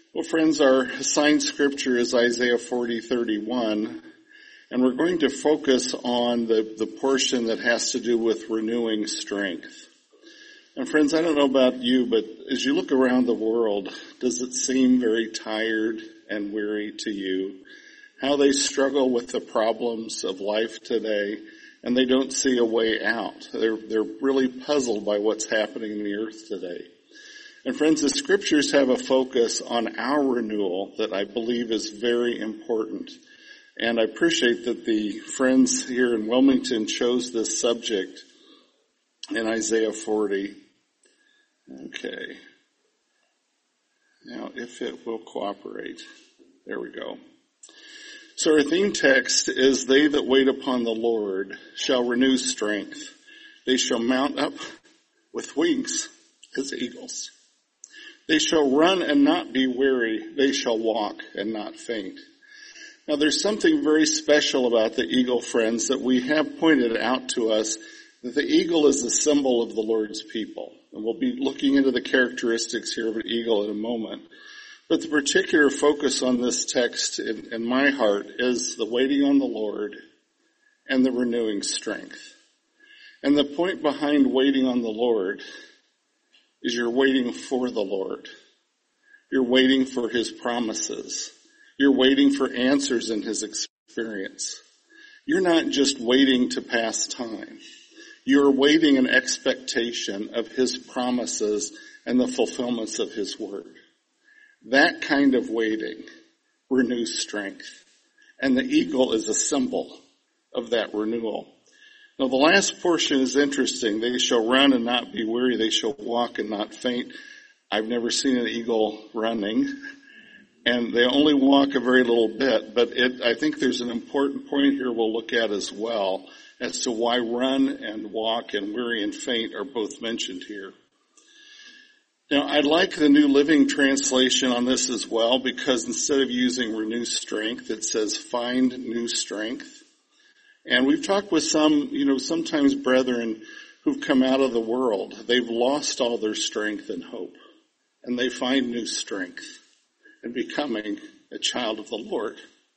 Well, friends, our assigned scripture is Isaiah 40:31, and we're going to focus on the portion that has to do with renewing strength. And friends, I don't know about you, but as you look around the world, does it seem very tired and weary to you? How they struggle with the problems of life today, and they don't see a way out. They're really puzzled by what's happening in the earth today. And friends, the scriptures have a focus on our renewal that I believe is very important. And I appreciate that the friends here in Wilmington chose this subject in Isaiah 40. Okay. Now, if it will cooperate. There we go. So our theme text is, "They that wait upon the Lord shall renew strength. They shall mount up with wings as eagles. They shall run and not be weary. They shall walk and not faint." Now there's something very special about the eagle, friends, that we have pointed out to us, that the eagle is a symbol of the Lord's people. And we'll be looking into the characteristics here of an eagle in a moment. But the particular focus on this text in my heart is the waiting on the Lord and the renewing strength. And the point behind waiting on the Lord is you're waiting for the Lord. You're waiting for His promises. You're waiting for answers in His experience. You're not just waiting to pass time. You're waiting in expectation of His promises and the fulfillments of His word. That kind of waiting renews strength. And the eagle is a symbol of that renewal. Now the last portion is interesting. "They shall run and not be weary. They shall walk and not faint." I've never seen an eagle running, and they only walk a very little bit, but I think there's an important point here we'll look at as well as to why run and walk and weary and faint are both mentioned here. Now, I like the New Living Translation on this as well, because instead of using renew strength, it says find new strength. And we've talked with some, sometimes brethren who've come out of the world. They've lost all their strength and hope. And they find new strength in becoming a child of the Lord.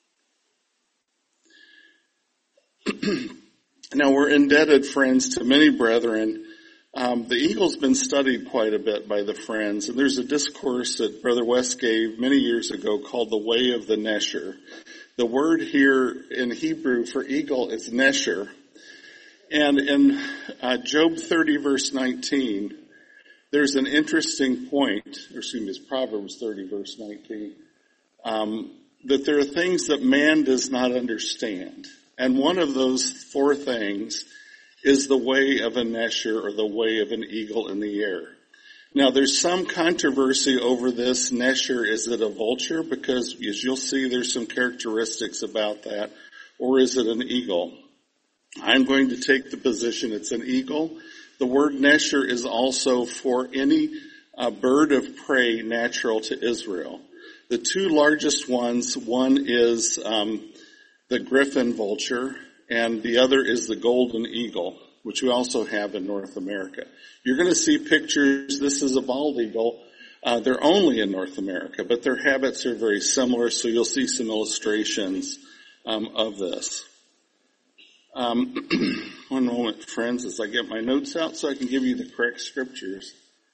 Now, we're indebted, friends, to many brethren. The eagle's been studied quite a bit by the friends. And there's a discourse that Brother West gave many years ago called The Way of the Nesher. The word here in Hebrew for eagle is nesher. And in Job 30 verse 19, there's an interesting point, it's Proverbs 30 verse 19, that there are things that man does not understand. And one of those four things is the way of a nesher, or the way of an eagle in the air. Now, there's some controversy over this nesher. Is it a vulture? Because, as you'll see, there's some characteristics about that. Or is it an eagle? I'm going to take the position it's an eagle. The word nesher is also for any bird of prey natural to Israel. The two largest ones, one is the griffin vulture, and the other is the golden eagle, which we also have in North America. You're going to see pictures. This is a bald eagle. They're only in North America, but their habits are very similar, so you'll see some illustrations of this. One moment, friends, as I get my notes out so I can give you the correct scriptures.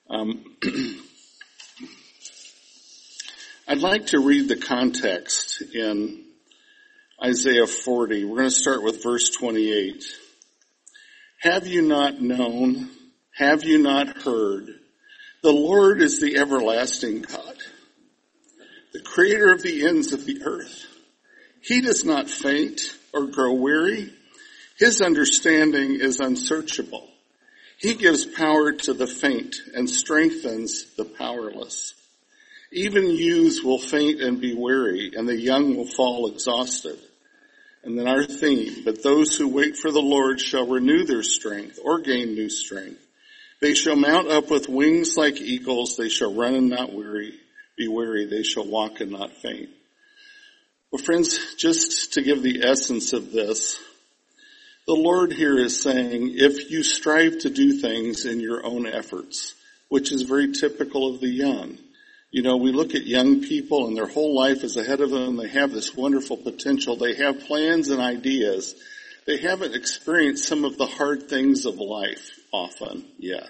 I'd like to read the context in Isaiah 40. We're going to start with verse 28. "Have you not known? Have you not heard? The Lord is the everlasting God, the creator of the ends of the earth. He does not faint or grow weary. His understanding is unsearchable. He gives power to the faint and strengthens the powerless. Even youths will faint and be weary, and the young will fall exhausted." And then our theme, "But those who wait for the Lord shall renew their strength," or gain new strength. "They shall mount up with wings like eagles. They shall run and not be weary. They shall walk and not faint." Well, friends, just to give the essence of this, the Lord here is saying, if you strive to do things in your own efforts, which is very typical of the young, We look at young people and their whole life is ahead of them. They have this wonderful potential. They have plans and ideas. They haven't experienced some of the hard things of life often yet.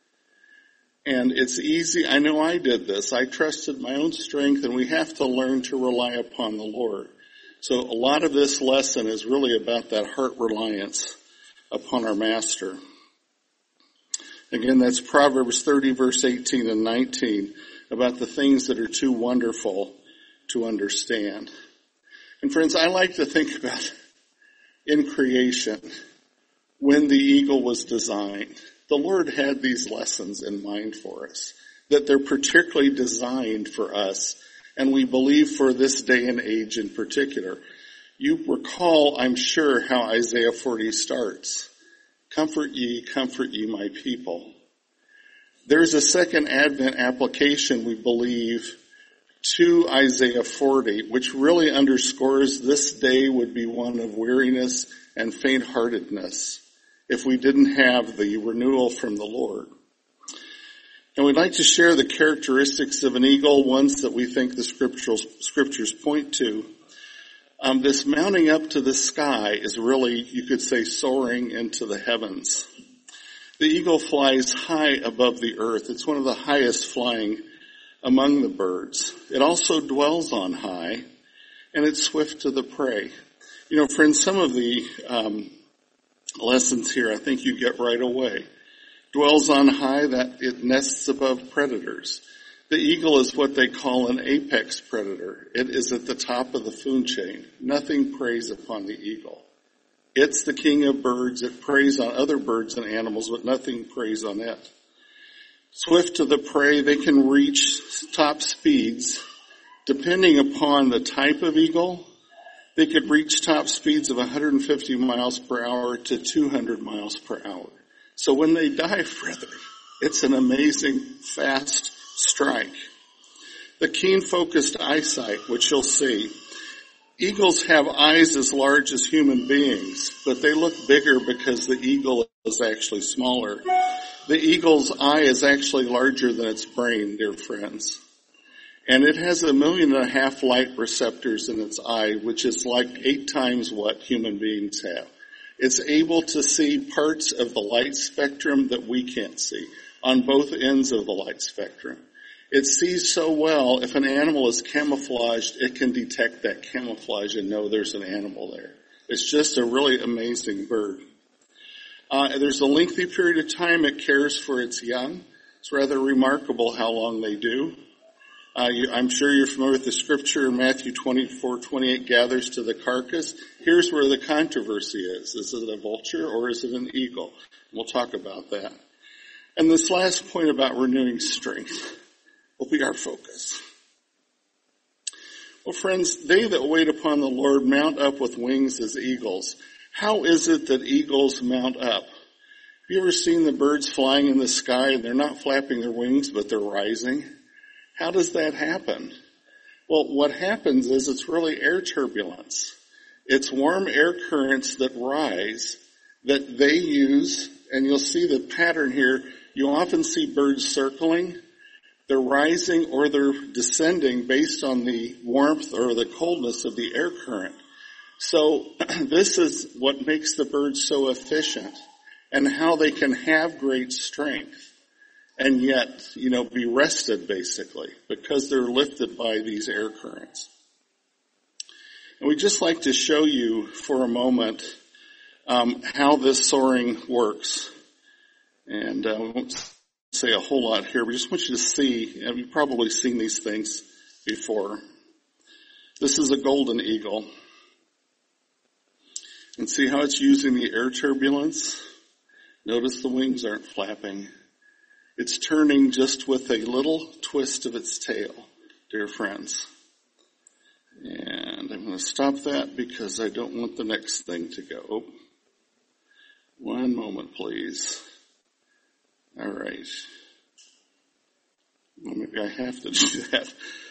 And it's easy. I know I did this. I trusted my own strength, and we have to learn to rely upon the Lord. So a lot of this lesson is really about that heart reliance upon our Master. Again, that's Proverbs 30, verse 18 and 19, about the things that are too wonderful to understand. And friends, I like to think about in creation, when the eagle was designed, the Lord had these lessons in mind for us, that they're particularly designed for us, and we believe for this day and age in particular. You recall, I'm sure, how Isaiah 40 starts. Comfort ye, my people. There's a second Advent application, we believe, to Isaiah 40, which really underscores this day would be one of weariness and faint-heartedness if we didn't have the renewal from the Lord. And we'd like to share the characteristics of an eagle, ones that we think the scriptures point to. This mounting up to the sky is really, you could say, soaring into the heavens. The eagle flies high above the earth. It's one of the highest flying among the birds. It also dwells on high, and it's swift to the prey. Friends, some of the lessons here I think you get right away. Dwells on high, that it nests above predators. The eagle is what they call an apex predator. It is at the top of the food chain. Nothing preys upon the eagle. It's the king of birds. It preys on other birds and animals, but nothing preys on it. Swift to the prey, they can reach top speeds. Depending upon the type of eagle, they could reach top speeds of 150 miles per hour to 200 miles per hour. So when they dive, brother, it's an amazing, fast strike. The keen focused eyesight, which you'll see. Eagles have eyes as large as human beings, but they look bigger because the eagle is actually smaller. The eagle's eye is actually larger than its brain, dear friends. And it has 1.5 million light receptors in its eye, which is like 8 times what human beings have. It's able to see parts of the light spectrum that we can't see on both ends of the light spectrum. It sees so well, if an animal is camouflaged, it can detect that camouflage and know there's an animal there. It's just a really amazing bird. There's a lengthy period of time it cares for its young. It's rather remarkable how long they do. I'm sure you're familiar with the scripture in Matthew 24:28, gathers to the carcass. Here's where the controversy is. Is it a vulture or is it an eagle? We'll talk about that. And this last point about renewing strength will be our focus. Well, friends, they that wait upon the Lord mount up with wings as eagles. How is it that eagles mount up? Have you ever seen the birds flying in the sky and they're not flapping their wings, but they're rising? How does that happen? Well, what happens is it's really air turbulence. It's warm air currents that rise that they use, and you'll see the pattern here. You often see birds circling. They're rising or they're descending based on the warmth or the coldness of the air current. So this is what makes the birds so efficient and how they can have great strength and yet, be rested basically because they're lifted by these air currents. And we'd just like to show you for a moment how this soaring works. And we won't say a whole lot here. We just want you to see, you've probably seen these things before. This is a golden eagle. And see how it's using the air turbulence? Notice the wings aren't flapping. It's turning just with a little twist of its tail, dear friends. And I'm going to stop that because I don't want the next thing to go. One moment, please. All right. Well, maybe I have to do that.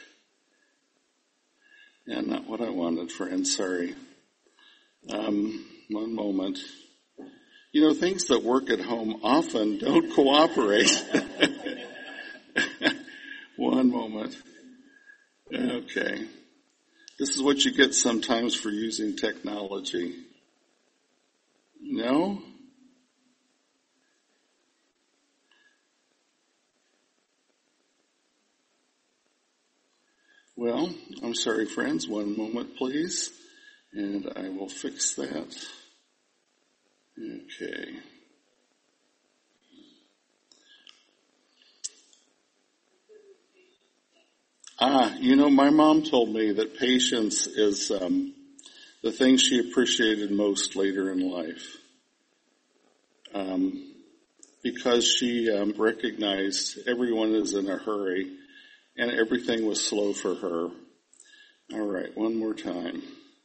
Yeah, not what I wanted, friends. Sorry. One moment. Things that work at home often don't cooperate. One One moment. Okay. This is what you get sometimes for using technology. No? Well, I'm sorry, friends. One moment, please. And I will fix that. Okay. My mom told me that patience is the thing she appreciated most later in life. Because she recognized everyone is in a hurry and everything was slow for her. All right, one more time.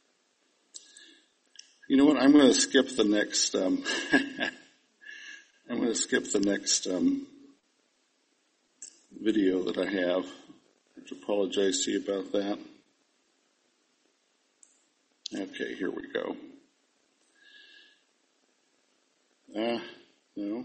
You know what? I'm going to skip the next. I'm going to skip the next video that I have. I have to apologize to you about that. Okay, here we go. No.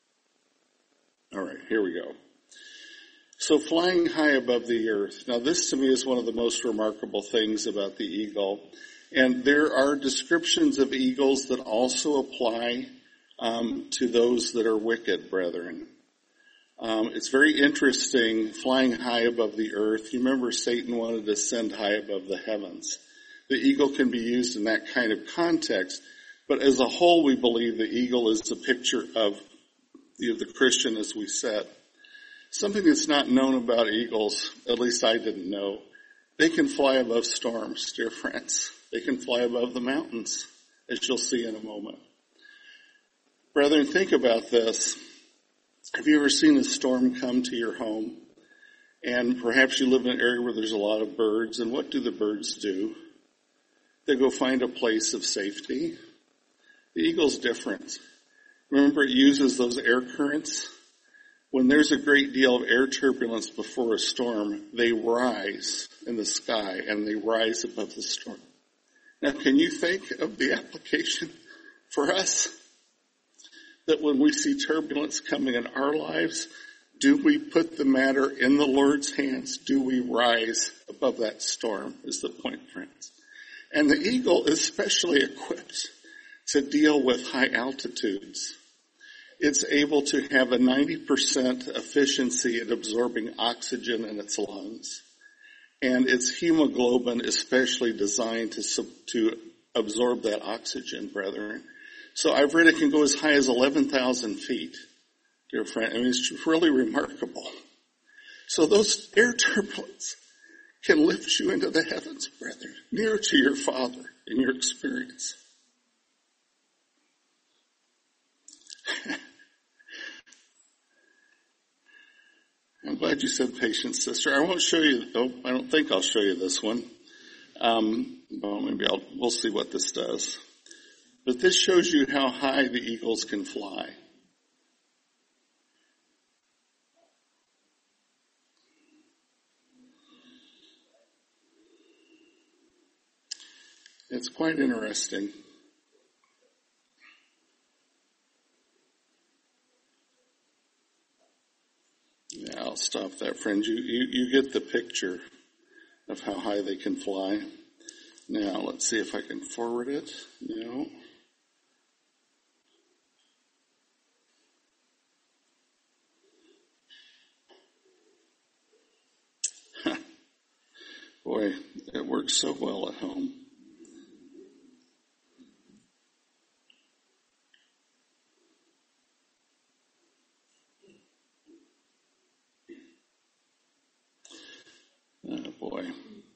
All right, here we go. So flying high above the earth. Now this to me is one of the most remarkable things about the eagle. And there are descriptions of eagles that also apply to those that are wicked, brethren. It's very interesting flying high above the earth. You remember Satan wanted to ascend high above the heavens. The eagle can be used in that kind of context. But as a whole, we believe the eagle is a picture of the Christian, as we said. Something that's not known about eagles, at least I didn't know, they can fly above storms, dear friends. They can fly above the mountains, as you'll see in a moment. Brethren, think about this. Have you ever seen a storm come to your home? And perhaps you live in an area where there's a lot of birds, and what do the birds do? They go find a place of safety. The eagle's different. Remember, it uses those air currents. When there's a great deal of air turbulence before a storm, they rise in the sky and they rise above the storm. Now, can you think of the application for us? That when we see turbulence coming in our lives, do we put the matter in the Lord's hands? Do we rise above that storm is the point, friends. And the eagle is specially equipped to deal with high altitudes. It's able to have a 90% efficiency at absorbing oxygen in its lungs. And its hemoglobin is specially designed to absorb that oxygen, brethren. So I've read it can go as high as 11,000 feet, dear friend. I mean, it's really remarkable. So those air turbulence can lift you into the heavens, brethren, near to your Father in your experience. I'm glad you said patience, sister. I won't show you, I don't think I'll show you this one. Well, maybe we'll see what this does. But this shows you how high the eagles can fly. It's quite interesting. Yeah, I'll stop that, friends. You get the picture of how high they can fly. Now, let's see if I can forward it. No. Boy, it works so well at home. Oh, boy.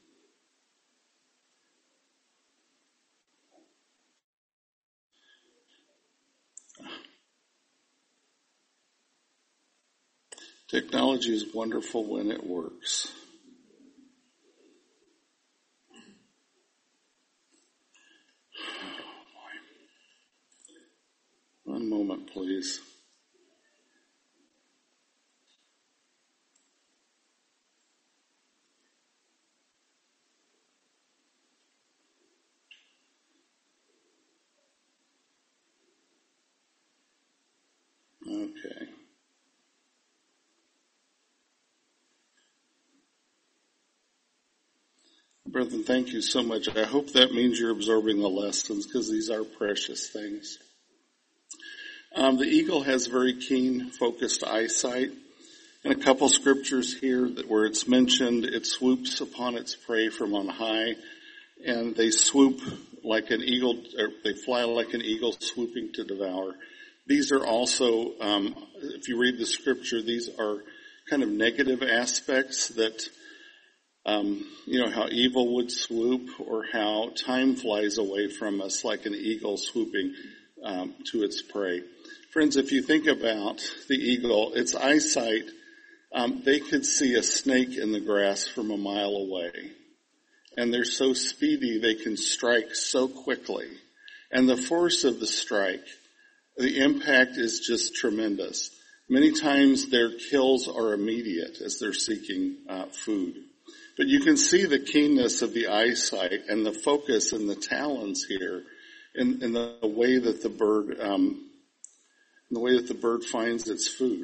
Technology is wonderful when it works. One moment, please. Okay. Brethren, thank you so much. I hope that means you're absorbing the lessons, because these are precious things. The eagle has very keen, focused eyesight. In a couple scriptures here where it's mentioned, it swoops upon its prey from on high, and they swoop like an eagle, or they fly like an eagle swooping to devour. These are also, if you read the scripture, these are kind of negative aspects that, how evil would swoop, or how time flies away from us like an eagle swooping to its prey. Friends, if you think about the eagle, its eyesight, they could see a snake in the grass from a mile away. And they're so speedy, they can strike so quickly. And the force of the strike, the impact is just tremendous. Many times their kills are immediate as they're seeking food. But you can see the keenness of the eyesight and the focus and the talons here in the way that the bird finds its food.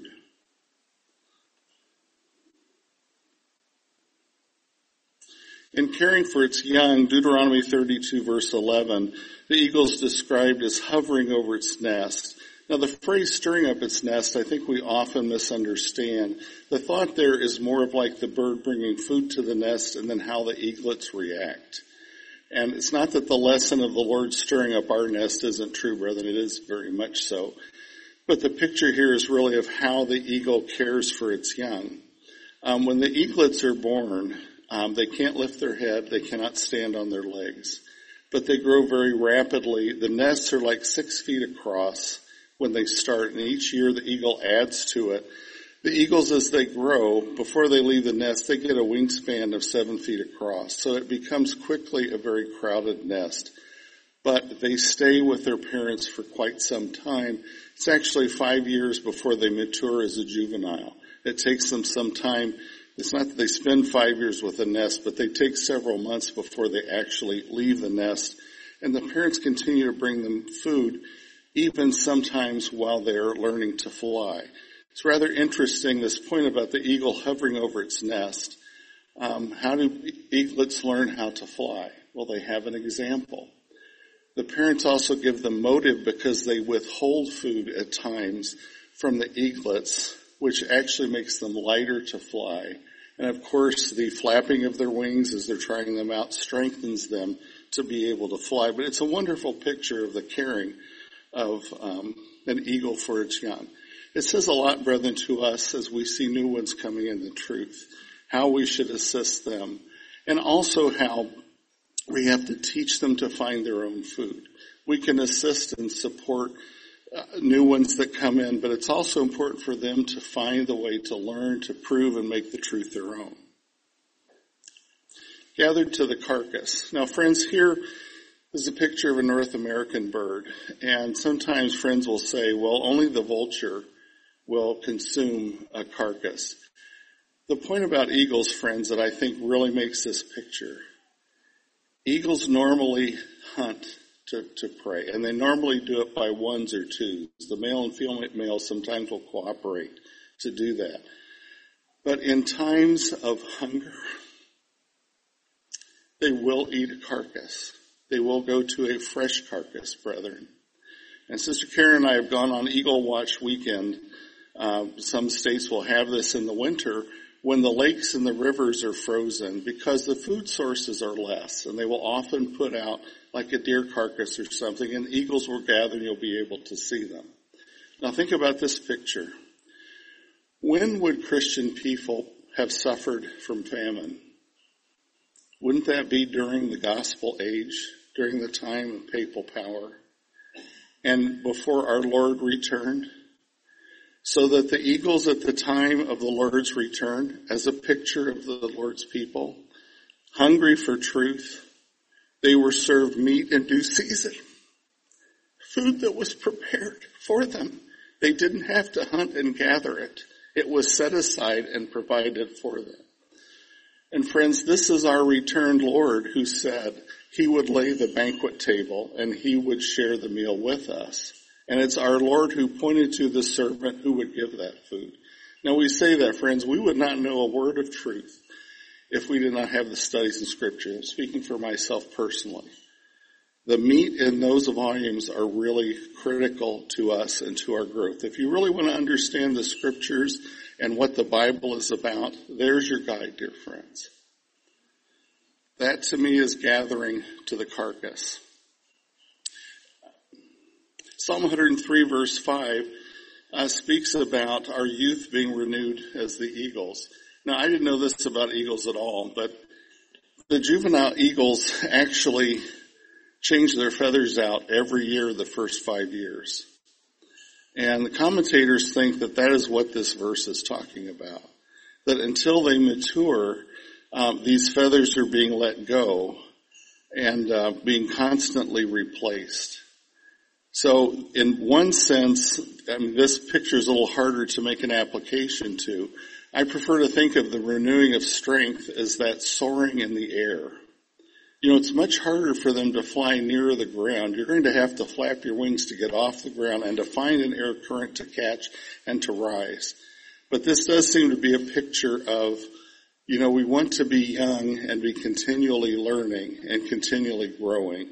In caring for its young, Deuteronomy 32 verse 11, the eagle is described as hovering over its nest. Now the phrase stirring up its nest, I think we often misunderstand. The thought there is more of like the bird bringing food to the nest and then how the eaglets react. And it's not that the lesson of the Lord stirring up our nest isn't true, brethren. It is very much so. But the picture here is really of how the eagle cares for its young. When the eaglets are born, they can't lift their head. They cannot stand on their legs. But they grow very rapidly. The nests are like 6 feet across when they start, and each year the eagle adds to it. The eagles, as they grow, before they leave the nest, they get a wingspan of 7 feet across. So it becomes quickly a very crowded nest. But they stay with their parents for quite some time. It's actually 5 years before they mature as a juvenile. It takes them some time. It's not that they spend 5 years with a nest, but they take several months before they actually leave the nest. And the parents continue to bring them food, even sometimes while they're learning to fly. It's rather interesting, this point about the eagle hovering over its nest. How do eaglets learn how to fly? Well, they have an example. The parents also give them motive because they withhold food at times from the eaglets, which actually makes them lighter to fly. And of course, the flapping of their wings as they're trying them out strengthens them to be able to fly. But it's a wonderful picture of the caring of an eagle for its young. It says a lot, brethren, to us as we see new ones coming into truth, how we should assist them, and also how we have to teach them to find their own food. We can assist and support new ones that come in, but it's also important for them to find the way to learn, to prove, and make the truth their own. Gathered to the carcass. Now, friends, here is a picture of a North American bird, and sometimes friends will say, well, only the vulture will consume a carcass. The point about eagles, friends, that I think really makes this picture, eagles normally hunt to prey, and they normally do it by ones or twos. The male and female sometimes will cooperate to do that. But in times of hunger, they will eat a carcass. They will go to a fresh carcass, brethren. And Sister Karen and I have gone on Eagle Watch weekend. Some states will have this in the winter when the lakes and the rivers are frozen because the food sources are less, and they will often put out like a deer carcass or something, and eagles will gather and you'll be able to see them. Now think about this picture. When would Christian people have suffered from famine? Wouldn't that be during the gospel age, during the time of papal power, and before our Lord returned? So that the eagles at the time of the Lord's return, as a picture of the Lord's people, hungry for truth, they were served meat in due season, food that was prepared for them. They didn't have to hunt and gather it. It was set aside and provided for them. And friends, this is our returned Lord who said he would lay the banquet table and he would share the meal with us. And it's our Lord who pointed to the servant who would give that food. Now we say that, friends, we would not know a word of truth if we did not have the studies in Scripture. I'm speaking for myself personally. The meat in those volumes are really critical to us and to our growth. If you really want to understand the Scriptures and what the Bible is about, there's your guide, dear friends. That to me is gathering to the carcass. Psalm 103 verse 5 speaks about our youth being renewed as the eagles. Now, I didn't know this about eagles at all, but the juvenile eagles actually change their feathers out every year the first 5 years. And the commentators think that that is what this verse is talking about. That until they mature, these feathers are being let go and being constantly replaced. So in one sense, this picture is a little harder to make an application to. I prefer to think of the renewing of strength as that soaring in the air. You know, it's much harder for them to fly nearer the ground. You're going to have to flap your wings to get off the ground and to find an air current to catch and to rise. But this does seem to be a picture of, you know, we want to be young and be continually learning and continually growing.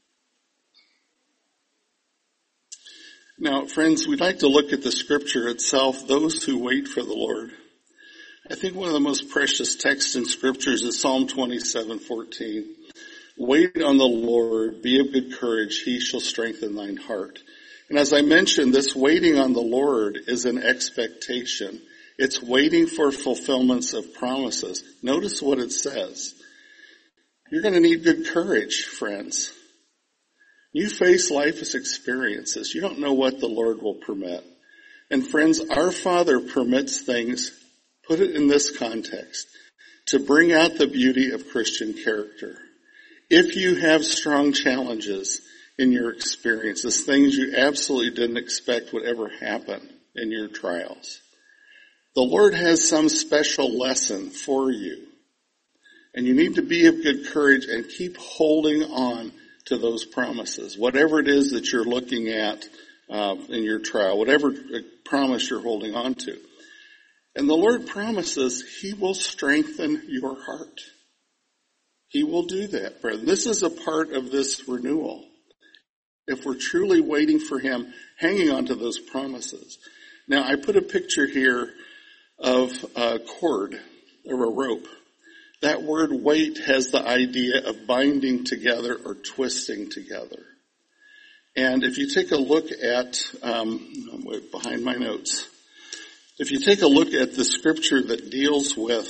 Now, friends, we'd like to look at the Scripture itself, those who wait for the Lord. I think one of the most precious texts in Scriptures is Psalm 27:14. Wait on the Lord, be of good courage, he shall strengthen thine heart. And as I mentioned, this waiting on the Lord is an expectation. It's waiting for fulfillments of promises. Notice what it says. You're going to need good courage, friends. You face life's experiences. You don't know what the Lord will permit. And friends, our Father permits things, put it in this context, to bring out the beauty of Christian character. If you have strong challenges in your experiences, things you absolutely didn't expect would ever happen in your trials, the Lord has some special lesson for you. And you need to be of good courage and keep holding on to those promises. Whatever it is that you're looking at in your trial, whatever promise you're holding on to. And the Lord promises he will strengthen your heart. He will do that, brethren. This is a part of this renewal. If we're truly waiting for him, hanging on to those promises. Now, I put a picture here of a cord or a rope. That word wait has the idea of binding together or twisting together. And if you take a look at, I'm way behind my notes. If you take a look at the scripture that deals with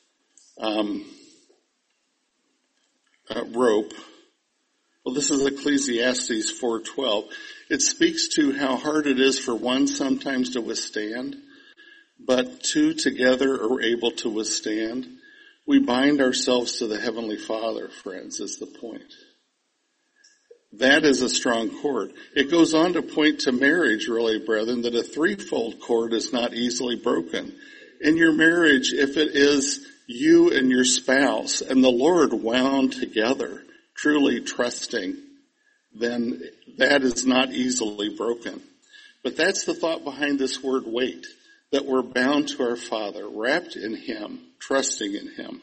rope, well, this is Ecclesiastes 4:12. It speaks to how hard it is for one sometimes to withstand, but two together are able to withstand. We bind ourselves to the Heavenly Father, friends, is the point. That is a strong cord. It goes on to point to marriage, really, brethren, that a threefold cord is not easily broken. In your marriage, if it is you and your spouse and the Lord wound together, truly trusting, then that is not easily broken. But that's the thought behind this word wait, that we're bound to our Father, wrapped in him, trusting in him.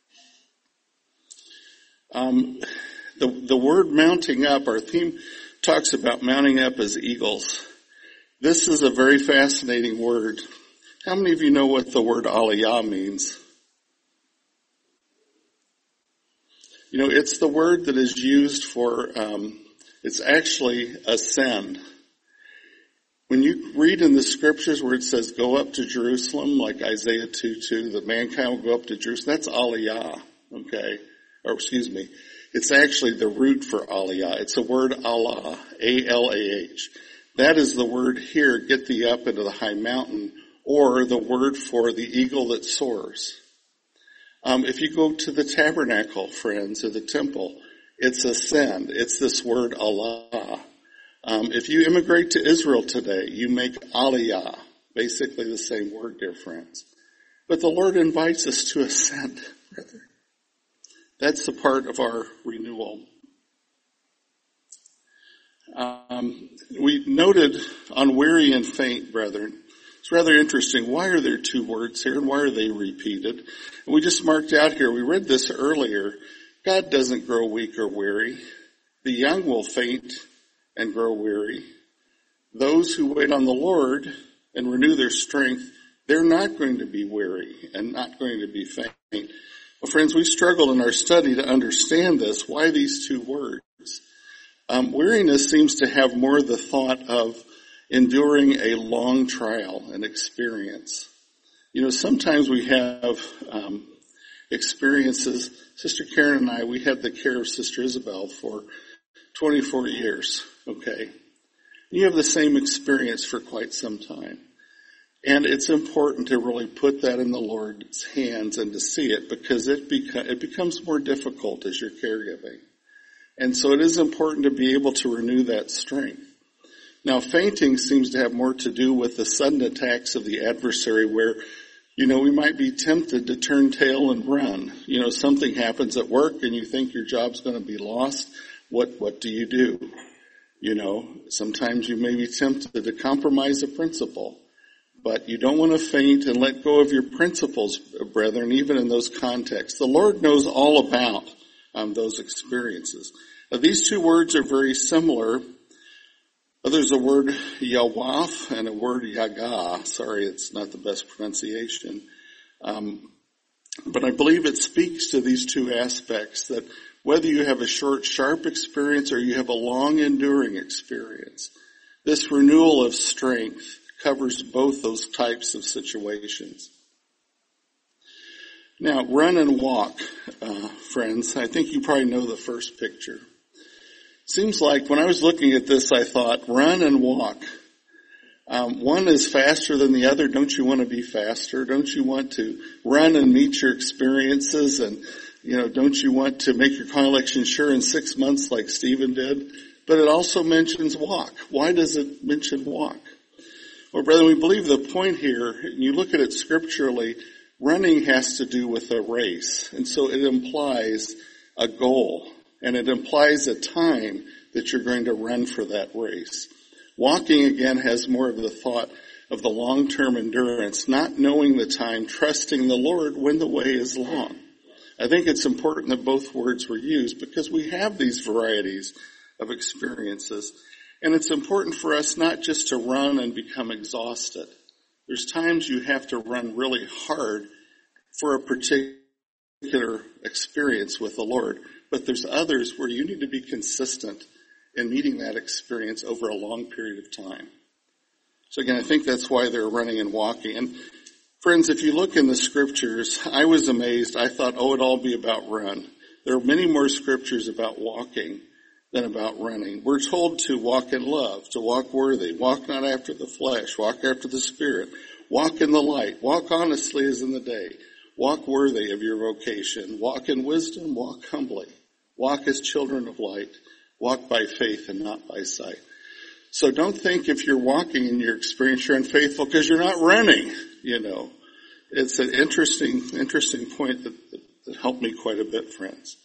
The word mounting up, our theme talks about mounting up as eagles. This is a very fascinating word. How many of you know what the word aliyah means? You know, it's the word that is used for, it's actually ascend. When you read in the scriptures where it says go up to Jerusalem, like Isaiah 2:2, that mankind will go up to Jerusalem, that's aliyah, okay? Or excuse me, it's actually the root for aliyah. It's the word Allah, A-L-A-H. That is the word here, get thee up into the high mountain, or the word for the eagle that soars. If you go to the tabernacle, friends, or the temple, it's ascend. It's this word Allah. If you immigrate to Israel today, you make aliyah, basically the same word, dear friends. But the Lord invites us to ascend, brother. That's the part of our renewal. We noted on weary and faint, brethren, It's rather interesting. Why are there two words here, and why are they repeated? And we just marked out here, we read this earlier, God doesn't grow weak or weary. The young will faint and grow weary. Those who wait on the Lord and renew their strength, they're not going to be weary and not going to be faint. Well, friends, we struggled in our study to understand this. Why these two words? Weariness seems to have more the thought of enduring a long trial and experience. Sometimes we have experiences. Sister Karen and I, we had the care of Sister Isabel for 24 years, okay? You have the same experience for quite some time. And it's important to really put that in the Lord's hands and to see it, because it becomes more difficult as you're caregiving. And so it is important to be able to renew that strength. Now, fainting seems to have more to do with the sudden attacks of the adversary where, we might be tempted to turn tail and run. Something happens at work and you think your job's going to be lost. What do you do? Sometimes you may be tempted to compromise a principle. But you don't want to faint and let go of your principles, brethren, even in those contexts. The Lord knows all about those experiences. Now, these two words are very similar. There's a word yawaf and a word yaga. Sorry, it's not the best pronunciation. But I believe it speaks to these two aspects, that whether you have a short, sharp experience or you have a long, enduring experience, this renewal of strength covers both those types of situations. Now, run and walk, friends. I think you probably know the first picture. Seems like when I was looking at this, I thought, run and walk. One is faster than the other. Don't you want to be faster? Don't you want to run and meet your experiences? And, don't you want to make your car election sure in 6 months like Stephen did? But it also mentions walk. Why does it mention walk? Well, brethren, we believe the point here, and you look at it scripturally, running has to do with a race. And so it implies a goal, and it implies a time that you're going to run for that race. Walking, again, has more of the thought of the long-term endurance, not knowing the time, trusting the Lord when the way is long. I think it's important that both words were used because we have these varieties of experiences. And it's important for us not just to run and become exhausted. There's times you have to run really hard for a particular experience with the Lord. But there's others where you need to be consistent in meeting that experience over a long period of time. So again, I think that's why they're running and walking. And friends, if you look in the scriptures, I was amazed. I thought, it'd all be about run. There are many more scriptures about walking than about running. We're told to walk in love, to walk worthy, walk not after the flesh, walk after the Spirit, walk in the light, walk honestly as in the day, walk worthy of your vocation, walk in wisdom, walk humbly, walk as children of light, walk by faith and not by sight. So don't think if you're walking in your experience you're unfaithful because you're not running, It's an interesting point that helped me quite a bit, friends.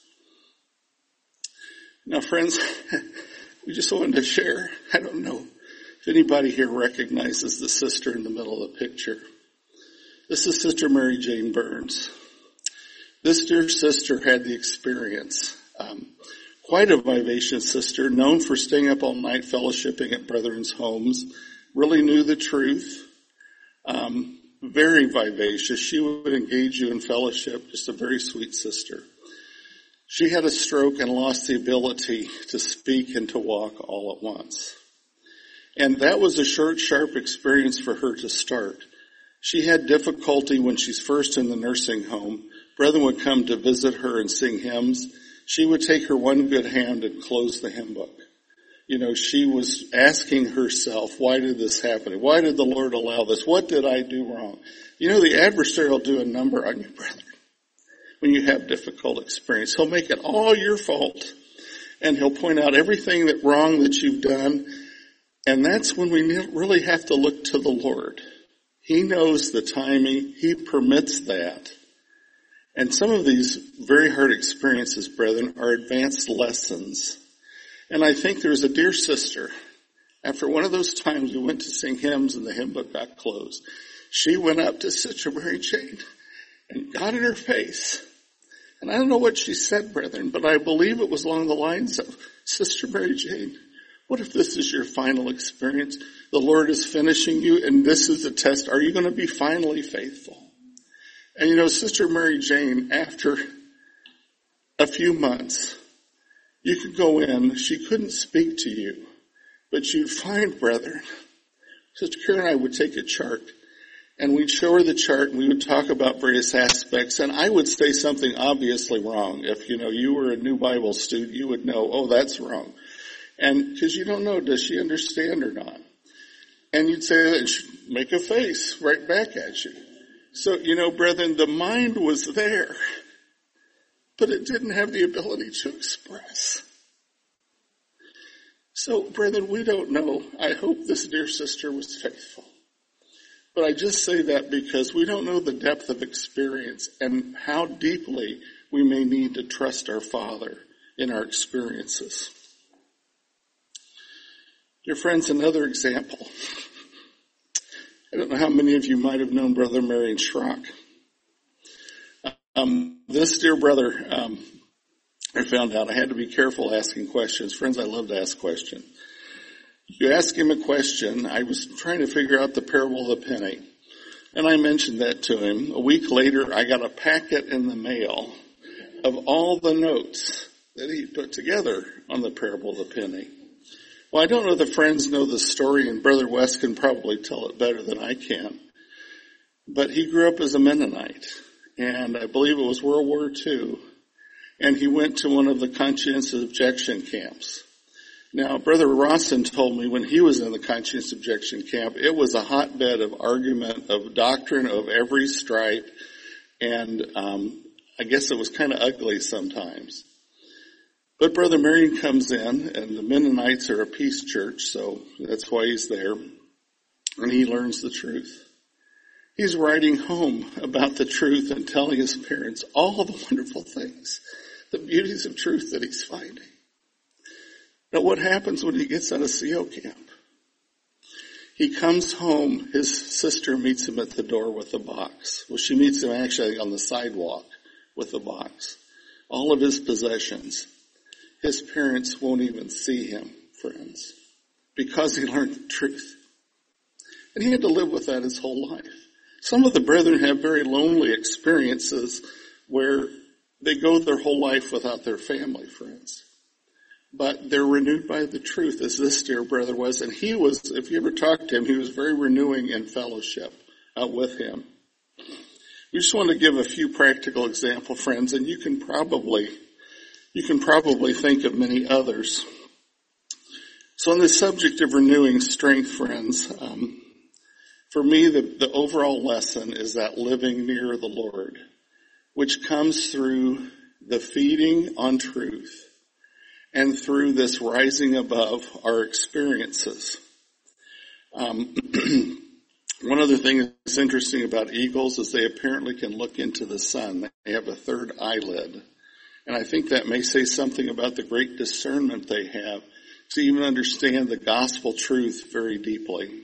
Now, friends, we just wanted to share. I don't know if anybody here recognizes the sister in the middle of the picture. This is Sister Mary Jane Burns. This dear sister had the experience. Quite a vivacious sister, known for staying up all night fellowshipping at brethren's homes, really knew the truth. Very vivacious. She would engage you in fellowship, just a very sweet sister. She had a stroke and lost the ability to speak and to walk all at once. And that was a short, sharp experience for her to start. She had difficulty when she's first in the nursing home. Brethren would come to visit her and sing hymns. She would take her one good hand and close the hymn book. She was asking herself, why did this happen? Why did the Lord allow this? What did I do wrong? The adversary will do a number on you, brethren. When you have difficult experience, he'll make it all your fault. And he'll point out everything wrong that you've done. And that's when we really have to look to the Lord. He knows the timing. He permits that. And some of these very hard experiences, brethren, are advanced lessons. And I think there was a dear sister, After one of those times we went to sing hymns and the hymn book got closed, she went up to Sister Mary Jane and got in her face. And I don't know what she said, brethren, but I believe it was along the lines of, Sister Mary Jane, what if this is your final experience? The Lord is finishing you and this is a test. Are you going to be finally faithful? And you know, Sister Mary Jane, after a few months, you could go in, she couldn't speak to you, but you'd find, brethren, Sister Karen and I would take a chart and we'd show her the chart and we would talk about various aspects, and I would say something obviously wrong. If, you were a new Bible student, you would know, oh, that's wrong. And because you don't know, does she understand or not? And you'd say that and she'd make a face right back at you. So, brethren, the mind was there, but it didn't have the ability to express. So, brethren, we don't know. I hope this dear sister was faithful. But I just say that because we don't know the depth of experience and how deeply we may need to trust our Father in our experiences. Dear friends, another example. I don't know how many of you might have known Brother Marion Schrock. This dear brother, I found out I had to be careful asking questions. Friends, I love to ask questions. You ask him a question. I was trying to figure out the parable of the penny, and I mentioned that to him. A week later, I got a packet in the mail of all the notes that he put together on the parable of the penny. Well, I don't know if the friends know the story, and Brother West can probably tell it better than I can. But he grew up as a Mennonite, and I believe it was World War II, and he went to one of the conscientious objection camps. Now, Brother Rawson told me when he was in the conscientious objection camp, it was a hotbed of argument, of doctrine of every stripe, and I guess it was kind of ugly sometimes. But Brother Marion comes in, and the Mennonites are a peace church, so that's why he's there, and he learns the truth. He's writing home about the truth and telling his parents all the wonderful things, the beauties of truth that he's finding. Now, what happens when he gets out of CO camp? He comes home, his sister meets him at the door with a box. Well, she meets him actually on the sidewalk with a box. All of his possessions. His parents won't even see him, friends, because he learned the truth. And he had to live with that his whole life. Some of the brethren have very lonely experiences where they go their whole life without their family, friends. But they're renewed by the truth, as this dear brother was. And he was, if you ever talked to him, he was very renewing in fellowship with him. We just want to give a few practical examples, friends, and you can probably think of many others. So on the subject of renewing strength, friends, for me, the overall lesson is that living near the Lord, which comes through the feeding on truth and through this rising above our experiences. One other thing that's interesting about eagles is they apparently can look into the sun. They have a third eyelid. And I think that may say something about the great discernment they have to even understand the gospel truth very deeply.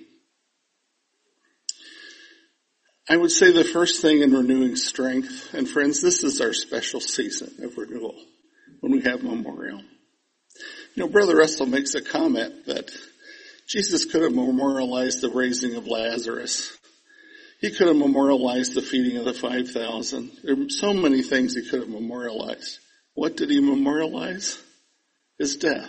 I would say the first thing in renewing strength, and friends, this is our special season of renewal when we have memorial. Brother Russell makes a comment that Jesus could have memorialized the raising of Lazarus. He could have memorialized the feeding of the 5,000. There are so many things he could have memorialized. What did he memorialize? His death.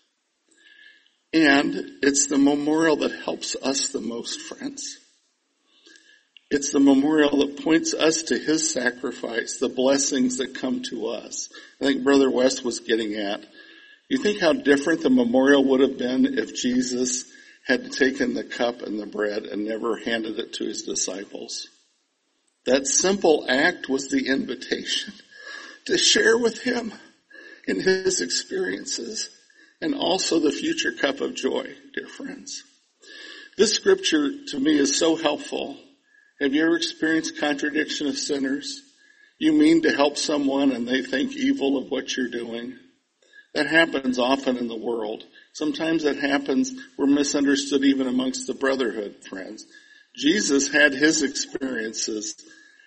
And it's the memorial that helps us the most, friends. It's the memorial that points us to his sacrifice, the blessings that come to us. I think Brother West was getting at. You think how different the memorial would have been if Jesus had taken the cup and the bread and never handed it to his disciples? That simple act was the invitation to share with him in his experiences and also the future cup of joy, dear friends. This scripture to me is so helpful. Have you ever experienced contradiction of sinners? You mean to help someone and they think evil of what you're doing? That happens often in the world. Sometimes that happens. We're misunderstood even amongst the brotherhood, friends. Jesus had his experiences.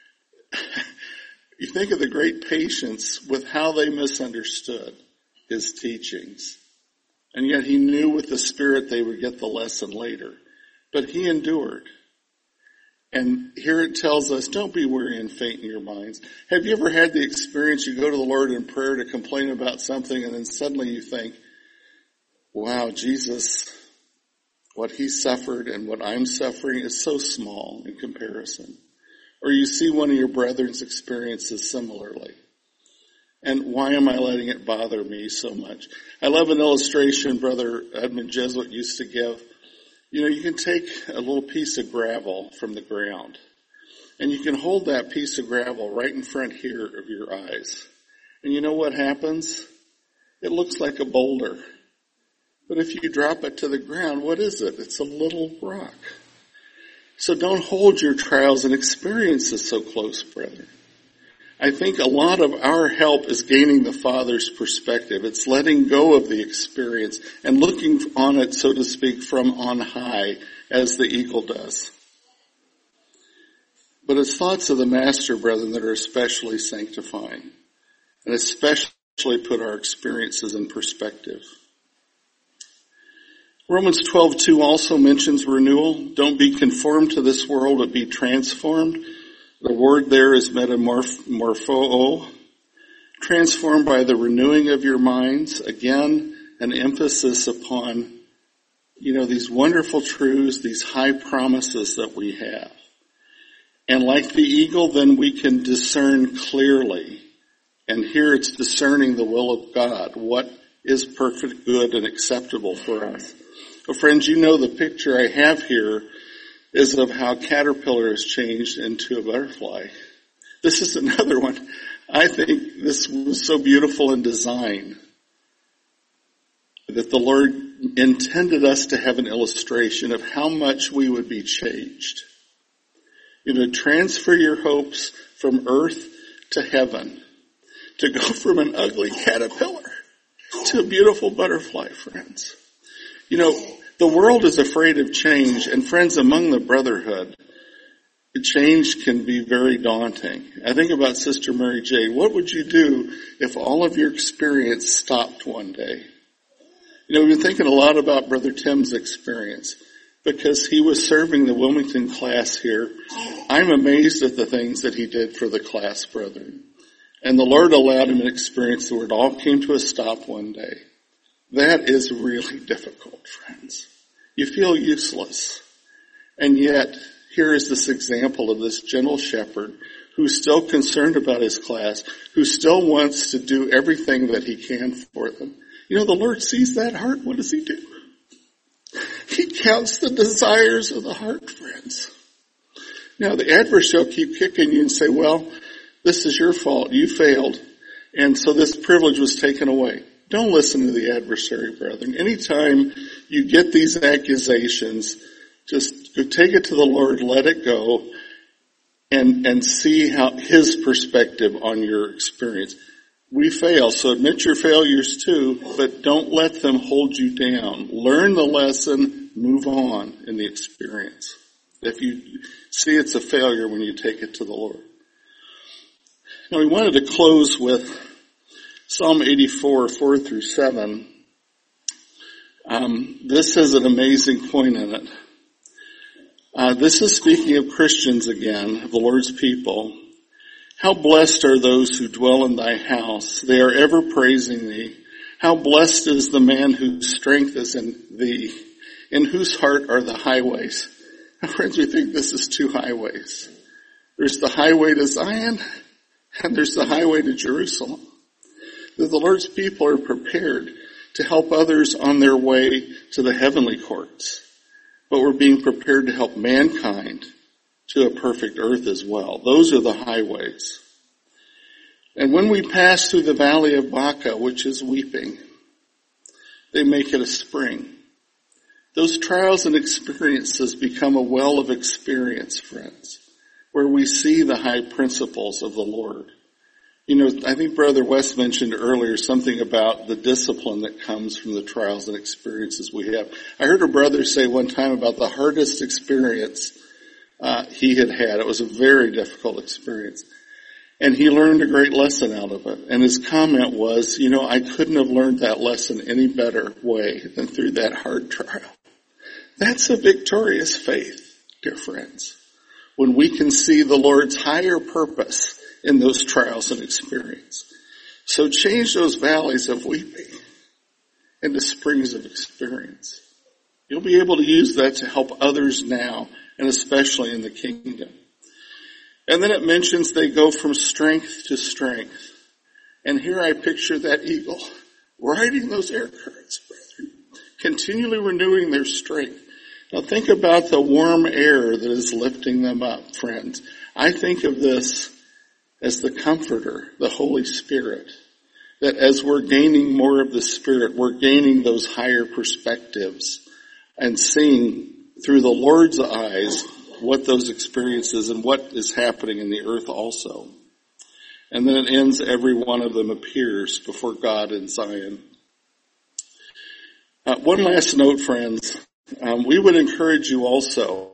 You think of the great patience with how they misunderstood his teachings. And yet he knew with the Spirit they would get the lesson later. But he endured. And here it tells us, don't be weary and faint in your minds. Have you ever had the experience you go to the Lord in prayer to complain about something and then suddenly you think, wow, Jesus, what he suffered and what I'm suffering is so small in comparison. Or you see one of your brethren's experiences similarly. And why am I letting it bother me so much? I love an illustration Brother Edmund Jesuit used to give. You know, you can take a little piece of gravel from the ground, and you can hold that piece of gravel right in front here of your eyes. And you know what happens? It looks like a boulder. But if you drop it to the ground, what is it? It's a little rock. So don't hold your trials and experiences so close, brethren. I think a lot of our help is gaining the Father's perspective. It's letting go of the experience and looking on it, so to speak, from on high, as the eagle does. But it's thoughts of the Master, brethren, that are especially sanctifying and especially put our experiences in perspective. Romans 12:2 also mentions renewal. Don't be conformed to this world, but be transformed. The word there is metamorpho, transformed by the renewing of your minds. Again, an emphasis upon, these wonderful truths, these high promises that we have. And like the eagle, then we can discern clearly. And here it's discerning the will of God, what is perfect, good, and acceptable for us. Well, friends, you know the picture I have here is of how caterpillar is changed into a butterfly. This is another one. I think this was so beautiful in design that the Lord intended us to have an illustration of how much we would be changed. Transfer your hopes from earth to heaven, to go from an ugly caterpillar to a beautiful butterfly, friends. The world is afraid of change, and friends, among the brotherhood, change can be very daunting. I think about Sister Mary J. What would you do if all of your experience stopped one day? We've been thinking a lot about Brother Tim's experience because he was serving the Wilmington class here. I'm amazed at the things that he did for the class, brethren. And the Lord allowed him an experience where it all came to a stop one day. That is really difficult, friends. You feel useless. And yet, here is this example of this gentle shepherd who's still concerned about his class, who still wants to do everything that he can for them. The Lord sees that heart. What does he do? He counts the desires of the heart, friends. Now, the adversary will keep kicking you and say, well, this is your fault. You failed. And so this privilege was taken away. Don't listen to the adversary, brethren. Anytime you get these accusations, just go take it to the Lord, let it go, and see how his perspective on your experience. We fail, so admit your failures too, but don't let them hold you down. Learn the lesson, move on in the experience. If you see it's a failure when you take it to the Lord. Now we wanted to close with Psalm 84, 4 through 7. This has an amazing point in it. This is speaking of Christians again, of the Lord's people. How blessed are those who dwell in thy house. They are ever praising thee. How blessed is the man whose strength is in thee, in whose heart are the highways. Now, friends, we think this is two highways. There's the highway to Zion, and there's the highway to Jerusalem. That the Lord's people are prepared to help others on their way to the heavenly courts. But we're being prepared to help mankind to a perfect earth as well. Those are the highways. And when we pass through the valley of Baca, which is weeping, they make it a spring. Those trials and experiences become a well of experience, friends, where we see the high principles of the Lord. I think Brother West mentioned earlier something about the discipline that comes from the trials and experiences we have. I heard a brother say one time about the hardest experience he had had. It was a very difficult experience. And he learned a great lesson out of it. And his comment was, I couldn't have learned that lesson any better way than through that hard trial. That's a victorious faith, dear friends, when we can see the Lord's higher purpose in those trials and experience. So change those valleys of weeping into springs of experience. You'll be able to use that to help others now, and especially in the kingdom. And then it mentions they go from strength to strength. And here I picture that eagle riding those air currents, brethren, continually renewing their strength. Now think about the warm air that is lifting them up, friends. I think of this as the Comforter, the Holy Spirit, that as we're gaining more of the Spirit, we're gaining those higher perspectives and seeing through the Lord's eyes what those experiences and what is happening in the earth also. And then it ends, every one of them appears before God in Zion. One last note, friends. We would encourage you also.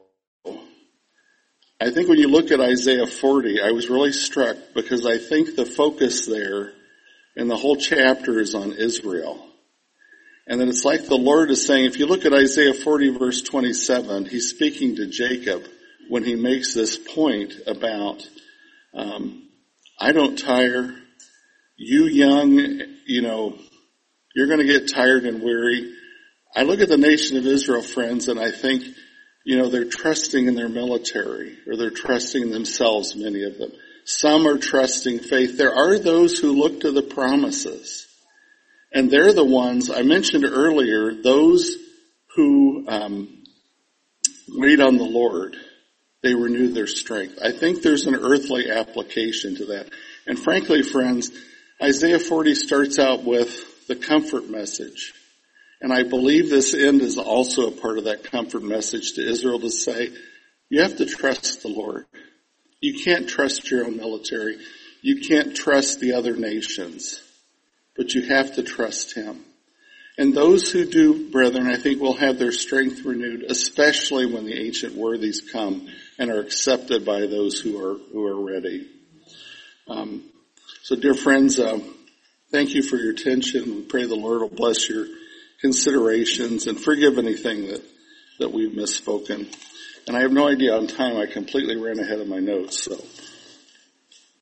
I think when you look at Isaiah 40, I was really struck because I think the focus there and the whole chapter is on Israel. And then it's like the Lord is saying, if you look at Isaiah 40 verse 27, he's speaking to Jacob when he makes this point about, I don't tire. You young, you're going to get tired and weary. I look at the nation of Israel, friends, and I think, they're trusting in their military, or they're trusting in themselves, many of them. Some are trusting faith. There are those who look to the promises. And they're the ones, I mentioned earlier, those who wait on the Lord. They renew their strength. I think there's an earthly application to that. And frankly, friends, Isaiah 40 starts out with the comfort message. And I believe this end is also a part of that comfort message to Israel to say, you have to trust the Lord. You can't trust your own military. You can't trust the other nations. But you have to trust Him. And those who do, brethren, I think will have their strength renewed, especially when the ancient worthies come and are accepted by those who are ready. So dear friends, thank you for your attention. We pray the Lord will bless your considerations and forgive anything that we've misspoken. And I have no idea on time. I completely ran ahead of my notes, so